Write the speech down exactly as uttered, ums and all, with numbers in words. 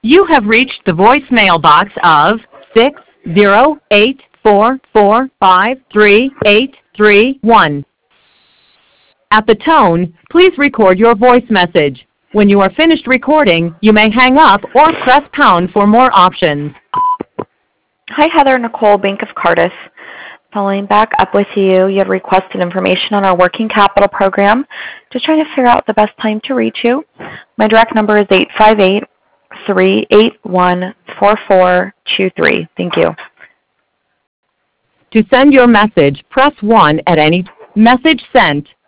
You have reached the voicemail box of six zero eight four four five three eight three one. At the tone, please record your voice message. When you are finished recording, you may hang up or press pound for more options. Hi, Heather Nicole, Bank of Cardiff. Following back up with you, you had requested information on our working capital program. Just trying to figure out the best time to reach you. My direct number is eight five eight, three eight one, four four two three. Thank you. To send your message, press one at any message sent.